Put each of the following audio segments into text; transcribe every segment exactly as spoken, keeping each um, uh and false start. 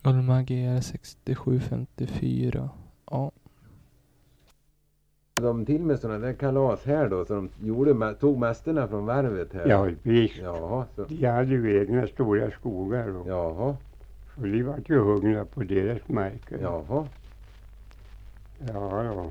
Ulma G R sextiosju femtiofyra A. De till med sådana där kalas här då, så de gjorde, tog mästerna från varvet här. Ja, visst. Jaha, så. De hade ju egna stora skogar. Och, Jaha. och de var ju hungriga på deras marker. Jaha. Ja, ja.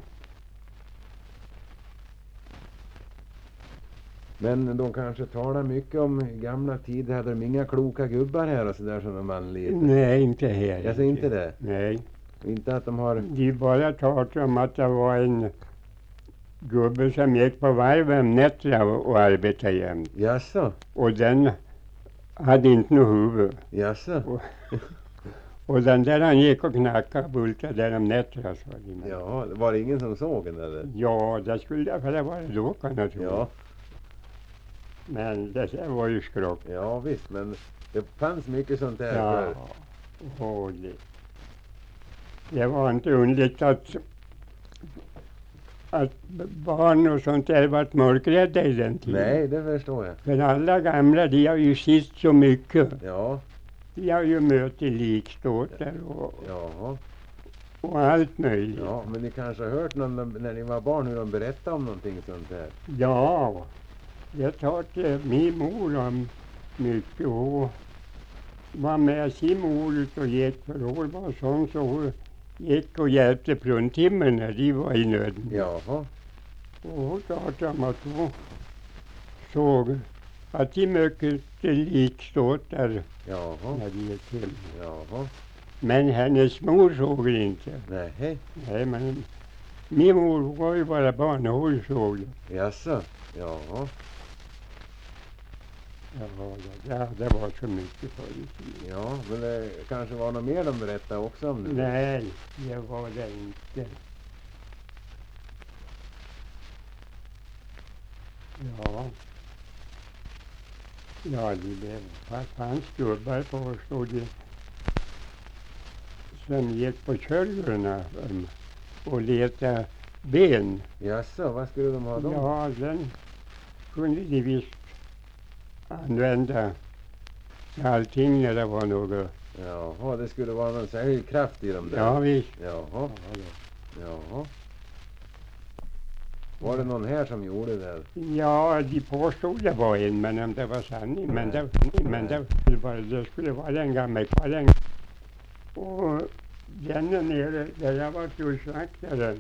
Men de kanske talar mycket om gamla tider. Hade de inga kloka gubbar här och sådär som de anlitade? Nej, inte här. Jag säger inte det? Nej. Inte att de har... De bara talade om att det var en gubbe som gick på varven nätterna och, och arbetade jämt. Jaså? Och den hade inte något huvud. Jaså? Och, och den där han gick och knackade och bultade där om nätterna, sa de. Ja, var det ingen som såg den eller? Ja, det skulle det för vara då, kan jag tro. Ja. Men det där var ju skrock. Ja visst, men det fanns mycket sånt där Ja, förr. och det, det var inte underligt att att barn och sånt där varit mörkrädda i den tiden. Nej, det förstår jag. För alla gamla, de har ju sett så mycket. Ja. De har ju mött likståtar och, Jaha. och allt möjligt. Ja, men ni kanske har hört någon, när ni var barn hur de berättade om någonting sånt här? Ja, jag tar till min mor om mycket. Hon var med sin mor ut och gick, för hon var sån så hon gick och hjälpte fruntimmer när de var i nöden. Jaha. Och hon pratade om att hon såg att de mycket likståtar Jaha. när de gick hem. Jaha. Men hennes mor såg det inte. Nej. Nej, men min mor var ju bara barn och hon såg det. Jaså? Jaha. Ja, ja, det var så mycket förr i tiden. Ja, men det kanske var något mer de berättade också om det? Nej, det var det inte. Ja. Ja, det blev fanns gubbar på stod det som gick på köllerna um, och letade ben. Jaså, vad skulle de ha då? Ja, den kunde de visst använda allting när det var något. Jaha, det skulle vara någon särskild kraft i dem där? Ja, visst. Jaha. Ja, Jaha. Var det någon här som gjorde det? ja, de påstod det var en, men om det var sanning. Men det, men det, var, det skulle vara en gammal kvar. Och den nere där jag var tullsvaktare,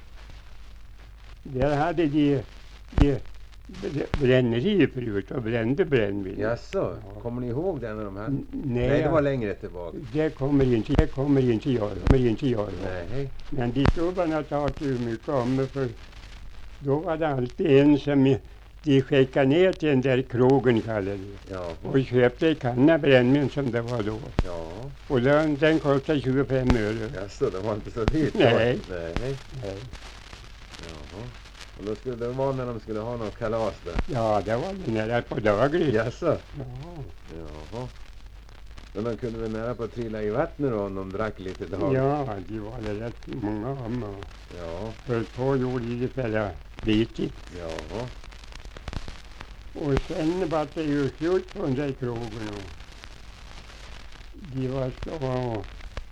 där hade de, de bränneri förut och brände brännvin. Jaså, Ja. kommer ni ihåg det när de hade? N- Nej, Nej, det var längre tillbaka. det kommer inte, det kommer inte göra, kommer inte göra. Nej. Men de snubbarna talade ju mycket om det, för då var det alltid en som de skickade ner till den där krogen, kallade det, Ja. och köpte en kanna brännvin som det var då. Ja. Och den, den kostade tjugofem öre. Jaså, det var inte så dyrt? Nej. Nej. Nej. Jaha. Och då skulle det vara när de skulle ha något kalas där? Ja, det var ju nära på dagligt. Jaså? Ja. Jaha. Men de kunde väl nära på att trilla i vattnet då om de drack lite dag? Ja, de var det rätt många om. Och Ja. höll på gjorde de fälla bitigt. Jaha. Och sen var det ju slut på den där krogen. Och de var så och,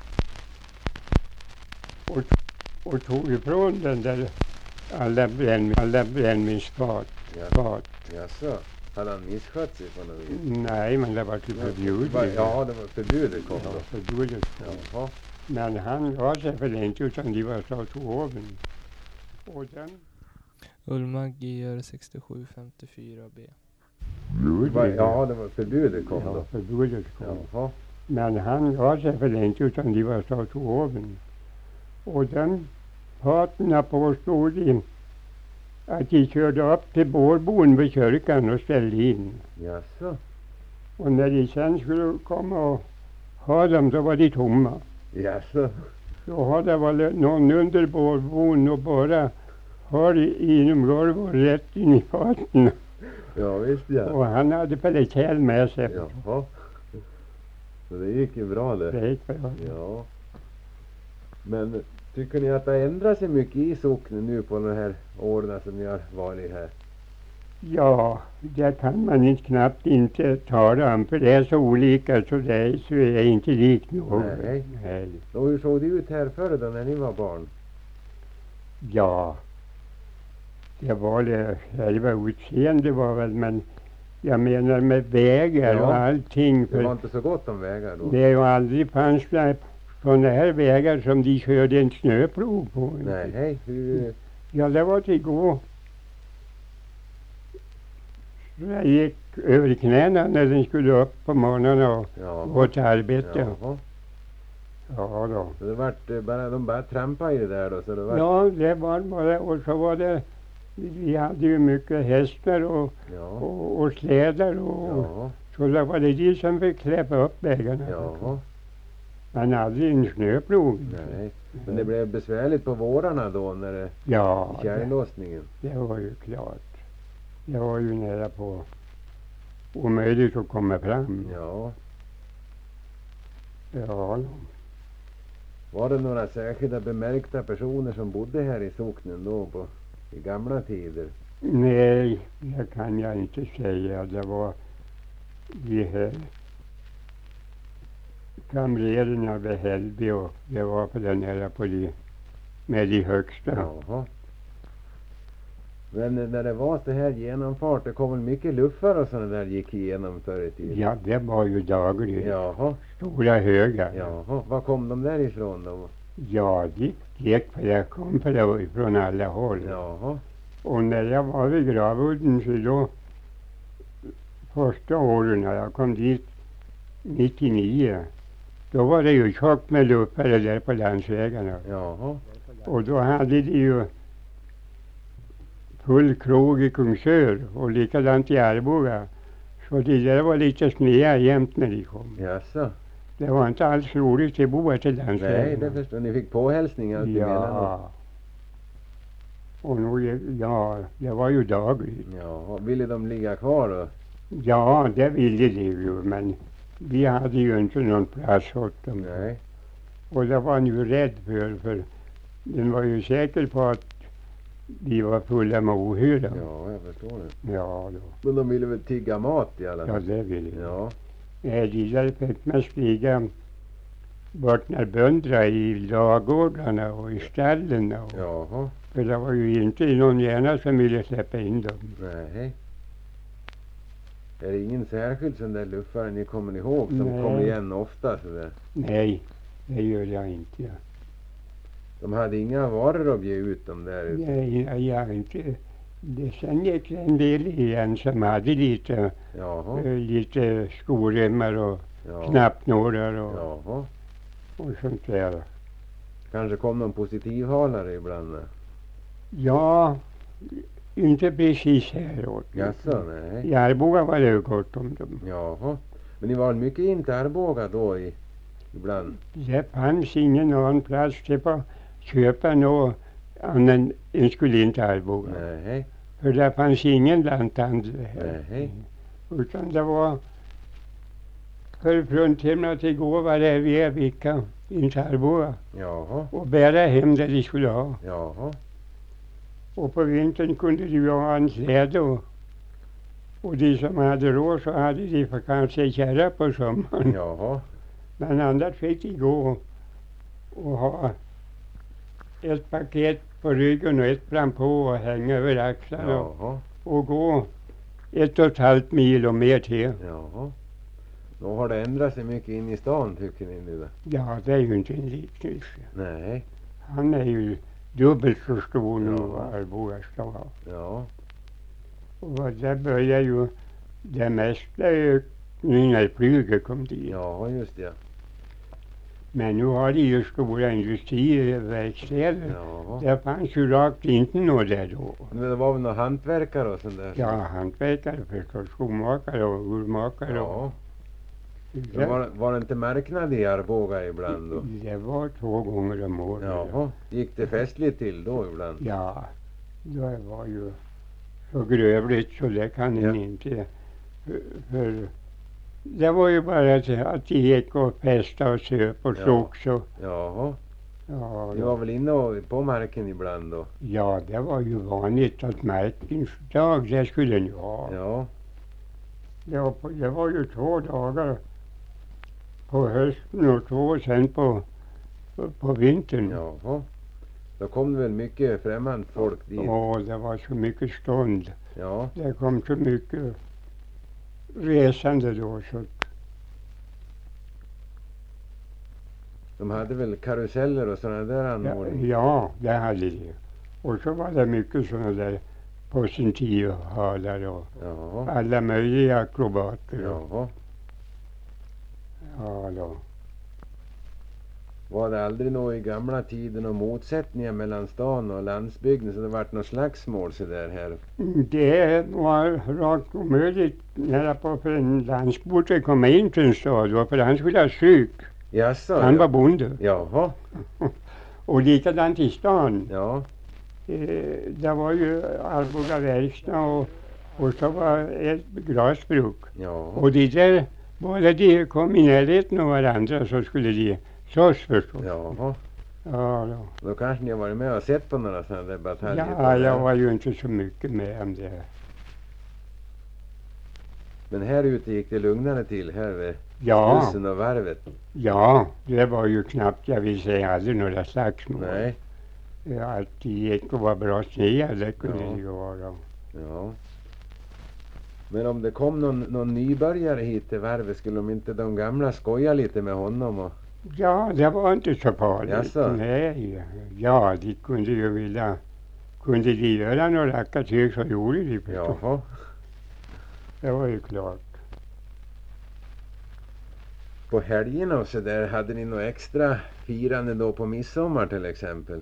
och, och tog ifrån den där alla brännvin, alla brännvinsfat. Ja. Fat. Jaså? Hade han misskött sig på något vis? Nej, men det var ju förbjudet. Ja, det var förbudet kom Ja, då. förbjudet kom. Jaha. Men han gav sig för det inte, utan de var så till oven. Och den... Ulma G R sextiosju femtiofyra B. Va- Ja, det var förbudet kom Ja, då. förbudet kom. Jaha. Men han gav sig för det inte, utan de var så till oven. Och den faterna påstod de att de körde upp till bårbon vid kyrkan och ställde in. Jaså? Och när de sen skulle komma och ha dem, så var de tomma. Jaså? Då hade varit någon under bårbon och bara har inom golvet och rätt in i faten. Ja, visst ja. Och han hade pelletjäl med sig. Jaha. Så det gick ju bra det. Det gick bra. Ja. Men tycker ni att det har ändrat sig mycket i socknen nu på de här åren som ni har varit här? Ja, det kan man inte knappt inte tala om för det är så olika så det är, så är det inte likt något. Nej. Nej. Och hur såg det ut här förr då när ni var barn? Ja, det var det själva utseende var väl, men jag menar med vägar Ja. och allting. Det var För inte så gott om vägar då? det är ju aldrig fanns det sådana här vägar som de körde en snöplog på. Nej, hej. Hur... Ja, det var till gå. Så jag gick över knäna när den skulle upp på morgonen och Ja. gå till arbete. Jaha. Ja då. Så det vart eh, bara, de bara trampa i det där då? Så det vart... Ja, det var bara, och så var det, vi hade ju mycket hästar och, Ja. och, och slädar och Ja. så det var det de som fick släppa upp vägarna. Jaha. Man hade en snöplog. Nej. Men det blev besvärligt på vårarna då när det... Ja, det, Tjällossningen? det var ju klart. Det var ju nära på omöjligt att komma fram. Ja. Ja, Var det några särskilda bemärkta personer som bodde här i socknen då på, i gamla tider? nej, det kan jag inte säga. Det var de här kamrerarna vid Hällby och det var på den här på de, med de högsta. Jaha. Men när det var så här genomfart, det kom väl mycket luffar och sådana där gick igenom förr i tiden? Ja, det var ju dagligen. Jaha. Stora högar. Jaha. Var kom de därifrån då? Ja, de gick för det kom för det från alla håll. Jaha. Och när jag var vid Gravudden så då första åren när jag kom dit nittionio då var det ju tjockt med luffare där på landsvägarna. Jaha. Och då hade de ju full krog i Kungsör och likadant i Arboga. Så det där var lite snea jämt när de kom. Jaså. Det var inte alls roligt att bo till landsvägarna. Nej, det förstår ni. Fick påhälsning alltid emellanåt. Ja. Och nog, ja, det var ju dagligt. Jaha. Ville de ligga kvar då? Ja, det ville de ju, men vi hade ju inte någon plats åt dem. Nej. Och det var han ju rädd för, för den var ju säker på att de var fulla med ohyra. Ja, jag förstår det. Ja, då. Men de ville väl tigga mat i alla Ja, fall? det ville de. Ja. Nej, de där fick man stiga bort när bönderna i ladugårdarna och i stallen. Och, Jaha. för det var ju inte någon gärna som ville släppa in dem. Nej. Är det ingen särskild sån där luffare ni kommer ihåg som Nej. kom igen ofta sådär? Nej, det gör jag inte. Ja. De hade inga varor att bjuda ut dem där ute? Nej, jag, jag inte. Det sen gick det en del igen som hade lite, Jaha. eh, lite skoremmar och Ja. knappnålar och, Jaha. och sånt där. Kanske kom någon positivhalare ibland? va? Ja, inte precis häråt. Jaså, nej. I Arboga var det ju gott om dem. Jaha. Men ni var väl mycket in till Arboga då i, ibland? Det fanns ingen annan plats till att köpa något annan än skulle in till Arboga. Nej. För det fanns ingen lanthandel här. Nej. Utan det var för fruntimmer till gå varje vecka in till Arboga Jaha. och bära hem det de skulle ha. Jaha. Och på vintern kunde de ju ha en släde och, och de som hade råd så hade de för kanske kärra på sommaren. Jaha. Men annars fick de gå och ha ett paket på ryggen och ett frampå och hänga över axlarna och, Jaha. och gå ett och ett halvt mil och mer till. Jaha. Då har det ändrat sig mycket in i stan tycker ni nu då? Ja, det är ju inte en liknelse. Nej. Han är ju dubbelt så stor nu Ja. vad Arboga ska ha. Ja. Och där börjar ju det mesta ökningen när flyget kom dit. Ja, just det. Men nu har de ju stora industriverkstäder. Jaha. Det fanns ju rakt inte något där då. Men det var väl några hantverkare och sånt där? Ja, hantverkare förstås, skomakare och urmakare. Ja. Och, Men var, var det inte marknad i Arboga ibland då? det var två gånger om året. Jaha. Gick det festligt till då ibland? Ja, det var ju så grövligt så det kan Ja. en inte. För, för det var ju bara att, att de gick och festade och söp och Ja. slogs och, Jaha. Ja, Ni var väl inne och på marken ibland då? ja, det var ju vanligt att markens dag, det skulle ni ha. Ja, Det var, på, det var ju två dagar på hösten och två sen på, på, på vintern. jaha. Då kom det väl mycket främmande folk dit? Och det var så mycket stånd. Ja, Det kom så mycket resande då så att- de hade väl karuseller och sådana där ja, anordningar? ja, det hade de. Och så var det mycket sådana där på sin tid halar och Jaha, alla möjliga akrobater. och- jaha. Ja, då. Var det aldrig något i gamla tiden och motsättningar mellan stan och landsbygden så det vart något slagsmål så där här? Det var rakt omöjligt nära på för en landsbo att komma in till en stad då, för han skulle ha syk. Jaså? Han var ja. bonde. Jaha, Och likadant i stan. ja, Eh, det var ju Arboga verkstad och, och så var ett glasbruk. ja. Och de där, bara de kom i närheten av varandra så skulle de slåss förstås. Jaha, Ja, då. då kanske ni har varit med och sett på några sådana där bataljer? på Ja, det jag här. var ju inte så mycket med om det. Men här ute gick det lugnare till här vid Ja, husen och varvet? ja, det var ju knappt, jag vill säga, aldrig några slagsmål. Nej, Ja, att det gick och var bra snea, det kunde Ja. det ju vara. ja. Men om det kom någon, någon nybörjare hit till varvet skulle de inte de gamla skoja lite med honom? Och... Ja, det var inte så farligt. Jaså? Nej, ja, de kunde ju vilja, kunde de göra några rackartyg så gjorde de förstås. Jaha, Det var ju klart. på helgerna och så där hade ni något extra firande då på midsommar till exempel?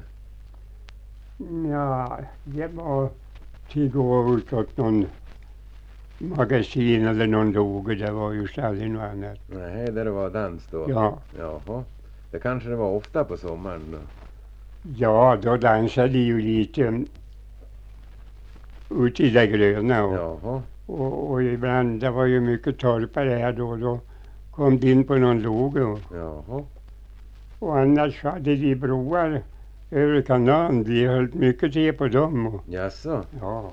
Ja, det var till gå utåt någon magasin eller någon loge, det var ju aldrig något annat. Nej, där det var dans då? Ja, Jaha, det kanske det var ofta på sommaren då? ja, då dansade de ju lite ute i det gröna och, Jaha, och, och ibland, det var ju mycket torpare här då, då kom de in på någon loge och, jaha, och annars hade de broar över kanalen, de höll mycket till på dem. Och, jaså? ja.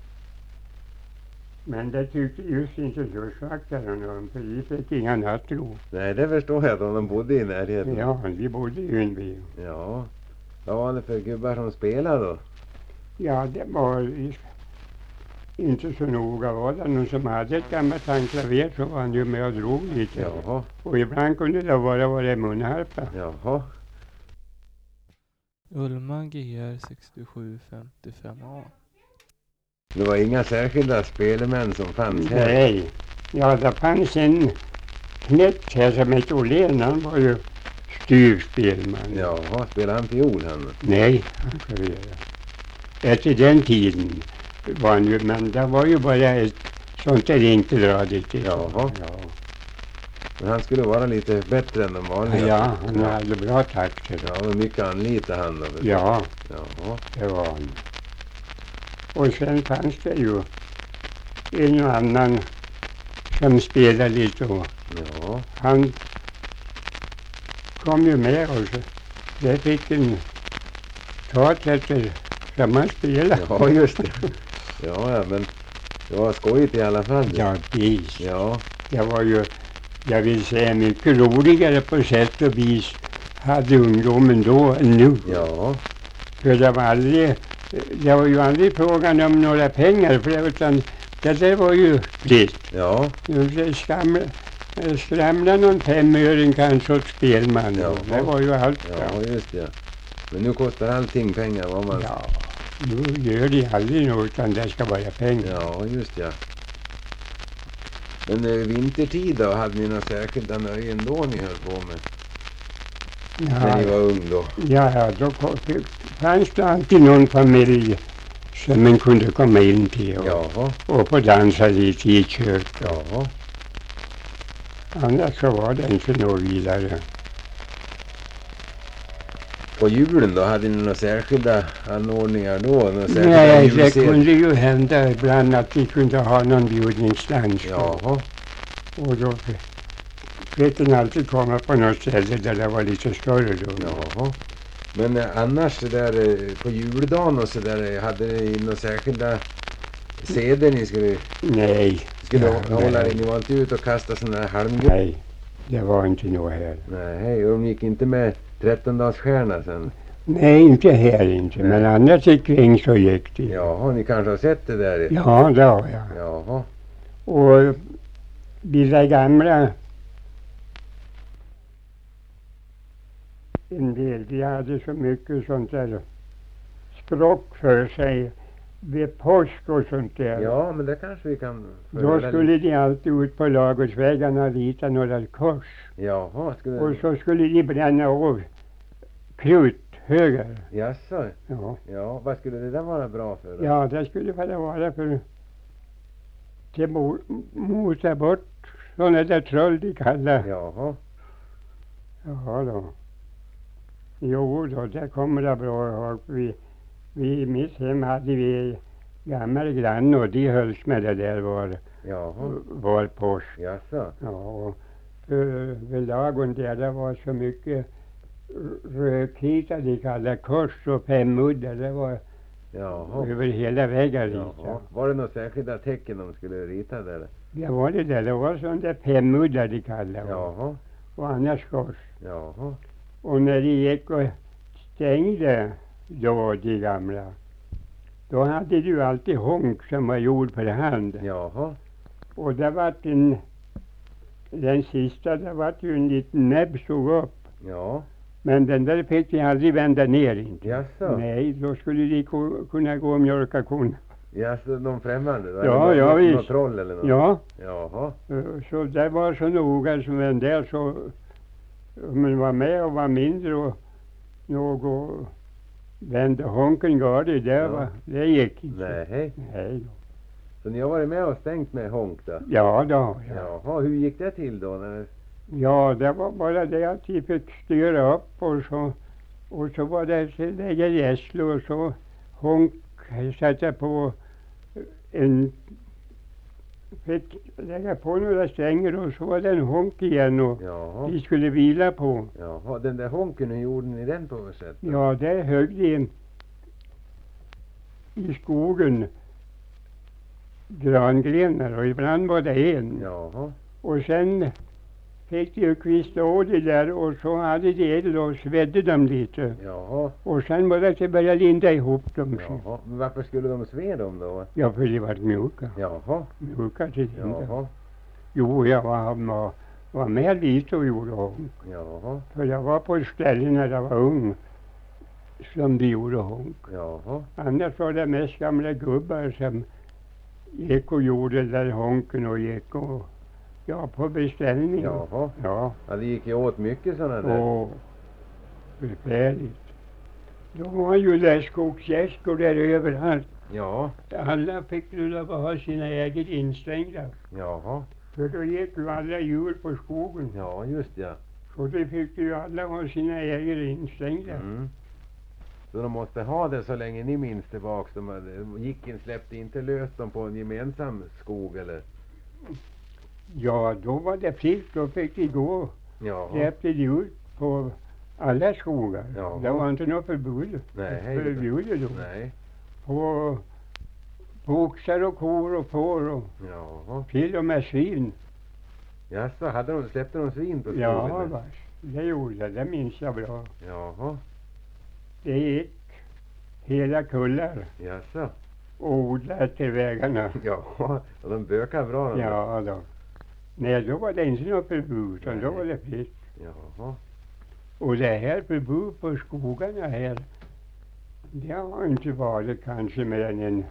Men det tyckte just inte dörrsvaktarna om, för de fick inga nattro. Nej, det förstår jag då de bodde i närheten. Ja, vi bodde ju invid. Ja. Vad var det för gubbar som spelade då? Ja, det var i- inte så noga. Var det någon som hade ett gammalt handklaver så var han ju med och drog lite. Jaha, Och ibland kunde det bara vara munharpa. jaha. Ulma G R sextiosju femtiofem A. Det var inga särskilda spelemän som fanns här? Nej. Ja, det fanns en knäckt här som hette Åhlén. Han var ju styrspelman. Jaha, spelade han fiol han? Nej, han klaverade. Efter den tiden var han ju, men det var ju bara ett sånt där enkelradigt. Jaha. Ja. Men han skulle vara lite bättre än de vanliga? Ja, han hade bra takter. Ja, men mycket anlitade han då? förstås. Ja, Jaha, det var han. Och sen fanns det ju en och annan som spelade lite och ja, han kom ju med och så det fick en tat efter som han spelade. ja just det. Ja, ja, men det var skojigt i alla fall. Ja, visst. Ja, Det var ju, jag vill säga, mycket roligare på sätt och vis hade ungdomen då än nu. ja, För det var aldrig, det var ju aldrig frågan om några pengar, för det, utan det där var ju fritt. ja, Nu skramla, skramla någon femöring kanske åt spelman. Jaha. Det var ju allt. ja, just det. Men nu kostar allting pengar vad man... Ja, nu gör de aldrig något, utan det ska vara pengar. Ja, just ja. Men eh, vintertid då, hade ni några särskilda nöjen då ni höll på med? När ni Ja, var ung då? ja, ja, då kom, fanns det alltid någon familj som man kunde komma in till och, Jaha, och få dansa lite i kök. jaha. Annars så var det inte något vidare. På julen då, hade ni några särskilda anordningar då? Några särskilda Nej, det julsed? kunde ju hända ibland att vi kunde ha någon bjudningsdans. Jaha, Och då fick den alltid komma på något ställe där det var lite större då. jaha. Men eh, annars så där eh, på juldagen och så där eh, hade ni några särskilda seder ni skulle, Nej. skulle Ja, hå- hålla nej. i? Ni var inte ute och kasta sådana här halmgubbar? Nej, det var inte något här. Nej, och de gick inte med trettondagsstjärna sen? Nej, inte här inte. Nej. Men annars ikring så gick det. Jaha, ni kanske har sett det där? Ja, det har jag. Jaha, Och de där gamla, en del, de hade så mycket sånt där språk för sig vid påsk och sånt där. ja men det kanske vi kan få Då höra skulle lite. de alltid ut på ladugårdsvägarna och rita några kors. Jaha, skulle Och så skulle de bränna av kruthögar. Jaså, Ja. ja, vad skulle det där vara bra för då? Ja, det skulle väl vara för till mo- mota bort sådana där troll de kallar. Jaha, Ja då. Jo då, det kommer det bra ihåg. Vi, vi i mitt hem hade vi gamla grannar och de hölls med det där var, jaha, var påsk. jaså, Ja, och för, vid lagen där det var så mycket r- rödkrita de kallar kors och femmudder. Det var jaha. över hela väggen Jaha. ritat. Var det några särskilda tecken de skulle rita där? Det var det där. Det var sån där femmudder de kallar det. Jaha, Och annars kors. jaha, Och när de gick och stängde då de gamla, då hade du alltid honk som var gjord för hand. jaha, Och det var en, den sista, det var ju en liten näbb såg upp. ja, Men den där fick de aldrig vända ner inte. jaså, Nej, då skulle de ko- kunna gå och mjölka kon. jaså, de främmande då? Ja, Eller ja, något, visst. något troll eller något? Ja, Jaha, eh, så det var så noga som en där så, om man var med och var mindre och något vände honken gardig, det, Ja. var, det gick inte. nej, hej. Nej då. Så ni har varit med och stängt med honk då? Ja, då, ja. Jaha, hur gick det till då? När det... Ja, det var bara det att de fick styra upp och så, och så var det att lägga gässle och så honk, sätta på en, fick lägga på några stänger och så var det en honk igen och Jaha, de skulle vila på. jaha, den där honken, hur gjorde ni den på något sätt? då? Ja, det högg de i skogen grangrenar och ibland var det en. Jaha, Och sen fick de ju kvista av det där och så hade de eld och svedde dem lite. jaha, Och sen var det att de började linda ihop dem. så. jaha. Men varför skulle de sve dem då? Ja, för de var mjuka. Jaha, Mjuka till linda. jaha, Jo, jag var, var, var med lite och gjorde honk. jaha, För jag var på ett ställe när jag var ung som de gjorde honk. jaha, Annars var det mest gamla gubbar som gick och gjorde den där honken och gick och, ja, på beställning. jaha. Ja, Ja, det gick ju åt mycket sådana där. och förfärligt. Då var ju där skogsgäskor där överallt. Ja, Alla fick ju lov att ha sina ägor instängda. jaha, För då gick ju alla djur på skogen. ja just ja. Så det fick ju alla ha sina ägor instängda. Mm. Så de måste ha det så länge ni minns tillbaks. De hade- gick in, släppte inte löst dem på en gemensam skog eller? Ja, då var det fritt. Då fick de gå. Jaha, Släppte de ut på alla skogar. Jaha. Det var inte något förbud. nej, hej. Förbjudet då. Nej, På, på oxar och kor och får och jaha. till och med svin. Jaså, hade de, släppte de svin på skogen? Ja, där? vars. Det gjorde jag. Det minns jag bra. Jaha, Det gick hela kullar jaså. och odlade till vägarna. Jaha, och de bökar bra de där. Ja då. Nej, då var det inte något förbud utan då var det fritt. Jaha, Och det här förbud på skogarna här, det har inte varit kanske mer än en,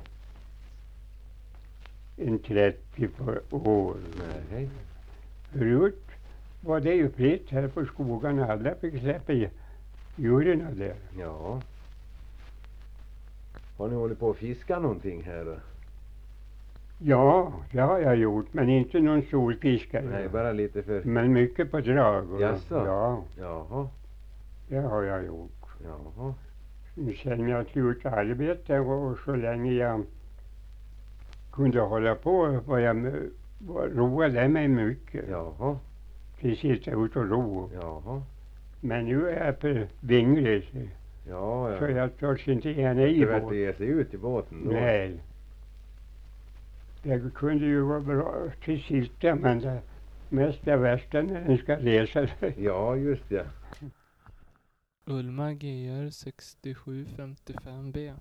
en trettio år. nej, Förut var det ju fritt här på skogarna. Alla fick släppa i djuren där. ja. Har ni hållit på att fiska någonting här då? Ja, det har jag gjort. Men inte någon stor fiskare. Nej, bara lite för... Men mycket på drag. och- Jaså? Ja, Jaha, det har jag gjort. jaha, Sen jag slutade arbeta och så länge jag kunde hålla på var jag med- var, roade mig mycket. jaha, Till sitta ut och ro. jaha. Men nu är jag för vinglig. så Ja, Så ja. jag törs inte gärna i Det vart båten. ge sig ut i båten då. Nej. Det kunde ju vara bra till sist ja, men det mest det värsta när den ska resa sig. Ja, just ja. Ulma G R sextiosju femtiofem B.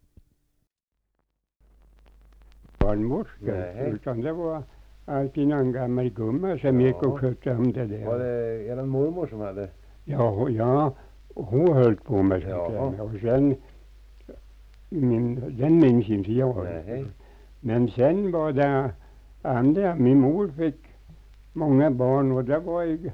Barnmorska. Nej. Utan det var alltid någon gammal gumma som Ja. gick och skötte om det där. Var det eran mormor som hade? Ja, hon- ja, hon höll på med sånt Jaha. där. Och sen, min, den minns inte jag. Nej. Men sen var det andra. Min mor fick många barn och det var ju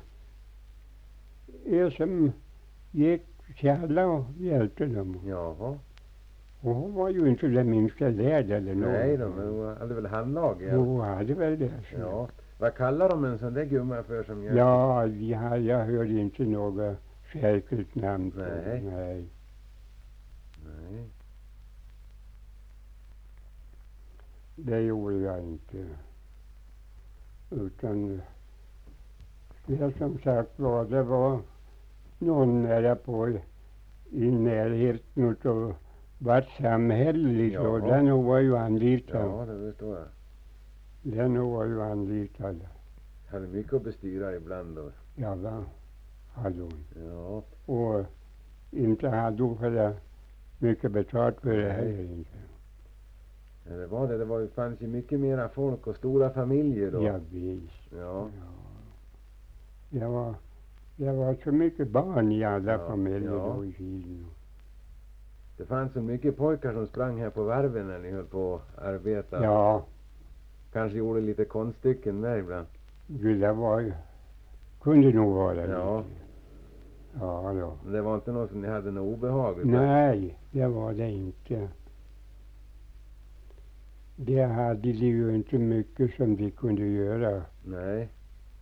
er som gick till alla och hjälpte dem. Jaha. Och hon var ju inte det minsta lärd eller något. Nej då, men hon hade väl handlag? Ja. Hon hade väl det. Så. Ja. Vad kallar de en sån där gumma för som gör? Ja, vi har, jag hörde inte något särskilt namn på det. Nej. Nej. Nej. Det gjorde jag inte. Utan det som sagt var, det var någon nära på i, i närheten av vart samhälleligt Ja. och den var ju anlitad. Ja, det förstår jag. Den var ju anlitad. Hade mycket att bestyra ibland då. Ja, va? Hade hon. Ja. Och inte hade hon för det mycket betalt för det Nej. heller inte. Ja, det var det. Det var, ju- fanns ju mycket mera folk och stora familjer då. Ja, visst. Ja. Det var, det var så mycket barn i alla Ja, familjer ja. då i tiden. Det fanns så mycket pojkar som sprang här på varven när ni höll på att arbeta. Ja, Kanske gjorde lite konststycken där ibland. ju det var ju, kunde nog vara Ja. lite. Ja, då. Men det var inte något som ni hade något obehag utav? Nej, det var det inte. Det hade de ju inte mycket som de kunde göra. Nej.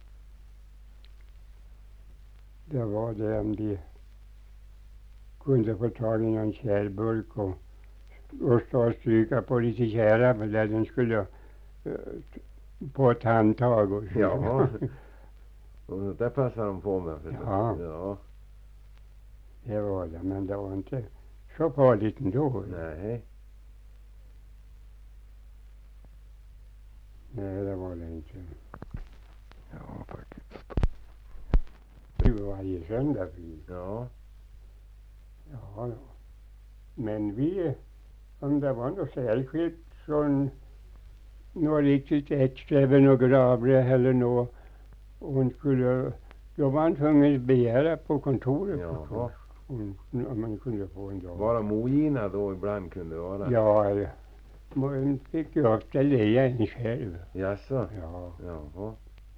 Det var det om de kunde få tag i någon kärburk och, och stå och stryka på lite tjära för där den skulle eh, t- på ett handtag och så. Jaha. Och sånt där passar de på med. förstås. Ja. Ja. Det var det, men det var inte så farligt ändå. Nej. Nej, det var det inte. Ja, faktiskt. Det var varje söndag vi. Ja. Ja, då. Men vi, om det var något särskilt från något riktigt extra över något gravre eller något hon skulle, då var han tvungen att begära på kontoret. Jaha. Hon, om man kunde få en dag. Var de ogina då ibland kunde det vara? Ja, ja. Man fick ju ofta leja en själv. Jaså? Ja. Jaha.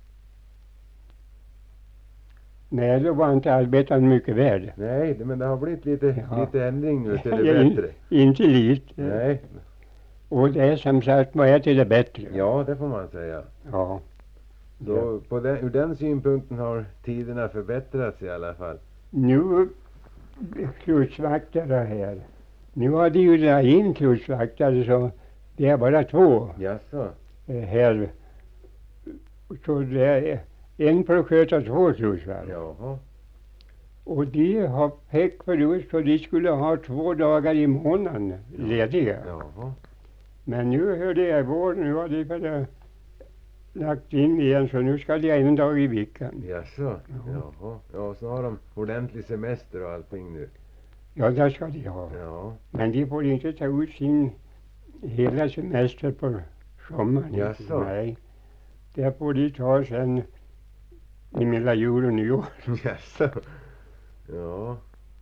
Nej, då var inte arbetaren mycket värd. Nej, det- men det har blivit lite, Ja. lite ändring nu till det Ja, in- bättre. Inte lite. Nej. Och det är som sagt var är till det bättre. Ja, det får man säga. Ja. Så på den, ur den synpunkten har tiderna förbättrats i alla fall. Nu klutsvaktare här. Nu har de ju dragit in klutsvaktare så det är bara två Jaså? eh, här. Så det är en för att sköta två klutsvaktare. Jaha. Och de har fick förut så de skulle ha två dagar i månaden lediga. Jaha. Men nu hörde jag igår, nu har de för lagt in igen så nu ska de ha en dag i veckan. Jaså? Ja. Jaha. Ja, så har de ordentlig semester och allting nu. Ja, det ska de ha. Ja. Men de får inte ta ut sin hela semester på sommaren. Jaså? Nej. Det får de ta sen emellan jul och nyår. Jaså? Ja.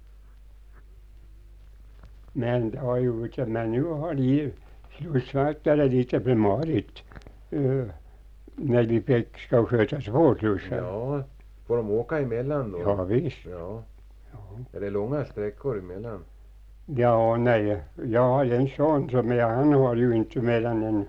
Men det har ju gjort det. Men nu har de slussvaktare lite primarigt. Uh, när vi fick ska sköta två slussar. Ja. Får de åka emellan då? Ja, visst. Ja. Ja. Är det långa sträckor emellan? Ja, nej. Jag har en son som är, han har ju inte mer än en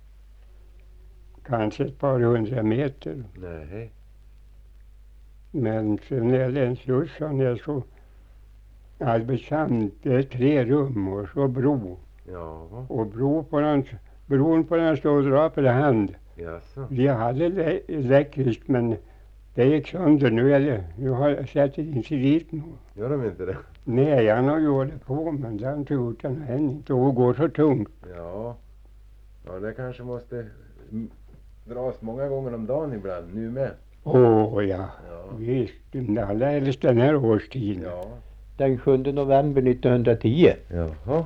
kanske ett par hundra meter. Nej. Men sen är det en sluss som är så arbetsam. Det är tre rum och så bro. Jaha. Och bro på den, bron på den står och drar för hand. Jaså? Vi hade le- elektriskt men det gick sönder. Nu är det, nu har jag sett det inte dit nu. Gör de inte det? Nej, han har ju hållit på men det har inte gjort han än inte. Och går så tungt. Ja. Ja, det kanske måste mm, dras många gånger om dagen ibland, nu med. Åh ja, Ja. visst. Allra helst den här årstiden. Ja. Den sjunde november nittonhundratio. Jaha.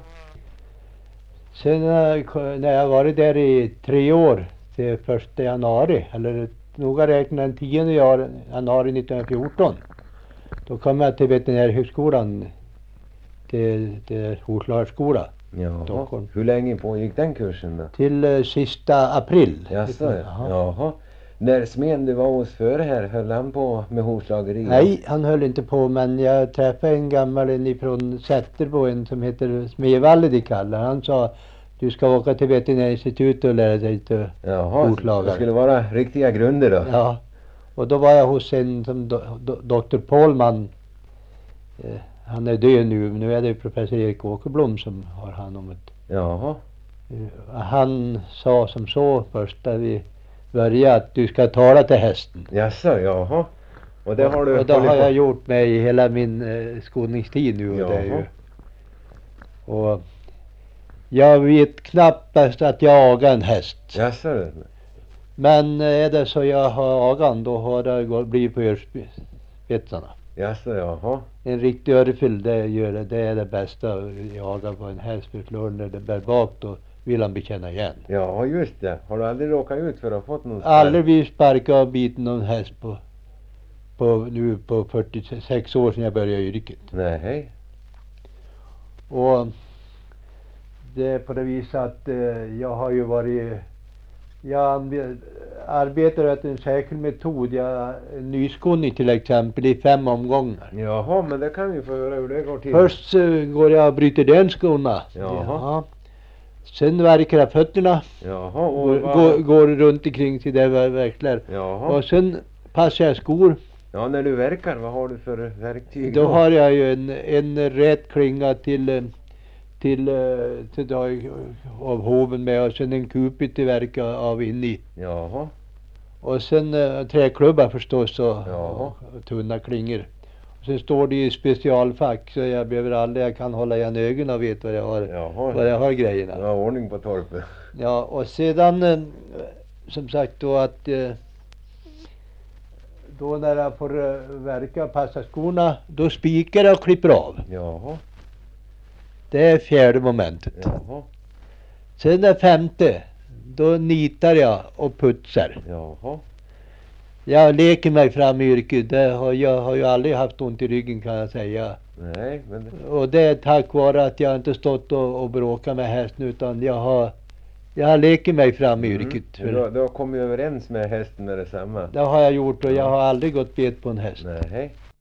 Sen eh, när jag varit där i tre år till första januari, eller noga räknat den tionde jan- januari nittonhundrafjorton, då kom jag till veterinärhögskolan, till, till hovslagarskola, Jaha. Stockholm. Hur länge pågick den kursen då? till eh, sista april. Jaså, Jaha. jaha. När smeden du var hos före här, höll han på med hovslageri? Nej, han höll inte på, men jag träffade en gammal en ifrån Sätterbo, en som heter Smevalle de kallar. Han sa, du ska åka till veterinärinstitutet och lära dig till Jaha, hovslagare. det skulle vara riktiga grunder då? Ja, och då var jag hos en som do, do, doktor Pålman. Eh, han är död nu, nu är det professor Erik Åkerblom som har hand om det. Jaha. Eh, han sa som så först när vi började att du ska tala till hästen. Jaså, jaha. Och det har du Och det hållit har på- jag gjort med i hela min eh, skolningstid nu. Och, det är ju, Jaha. och jag vet knappast att jag agar en häst. Jaså, Men eh, är det så jag har agan, då har det gått- blivit på örspetsarna. jaså, jaha. En riktig örfil, det gör det, det är det bästa att jaga på en häst. För slår när det bär bak, då vill han bekänna igen. Ja, just det. Har du aldrig råkat ut för att ha fått någon Aldrig blivit sparkad och biten någon häst på, på nu på fyrtiosex år sedan jag började i yrket. Nej. Och det är på det viset att eh, jag har ju varit, jag anv- arbetar efter en särskild metod. Jag nyskonning till exempel i fem omgångar. Jaha, men det kan vi få höra hur det går till. Först eh, går jag och bryter den skorna. Jaha. Sen verkar jag fötterna. Jaha, och Går, vad... går, går runt omkring till det ver- verklar. Jaha. Och sen passar jag skor. Ja, när du verkar, vad har du för verktyg Då har jag ju en, en rät klinga till eh, till, eh, till dag, av hoven med, och sen en kupit till verka av in i. Jaha. Och sen eh, träklubbar förstås och, Jaha. och, och tunna klingor. Och sen står det i specialfack, så jag behöver aldrig, jag kan hålla igen ögonen och vet vad jag har, Jaha. vad jag har grejerna. Du har ordning på torpet. Ja, och sedan eh, som sagt då att eh, då när jag får eh, verka och passa skorna, då spikar jag och klipper av. Jaha. Det är fjärde momentet. Jaha. Sen det femte, då nitar jag och putsar. Jaha. Jag leker mig fram i yrket. Det har, jag har ju aldrig haft ont i ryggen, kan jag säga. Nej, men... Och det är tack vare att jag inte stått och, och bråkat med hästen, utan jag har, jag har lekit mig fram i yrket. Mm. Du, har- du har kommit överens med hästen med detsamma? Det har jag gjort, och jag har aldrig gått bet på en häst. Nej.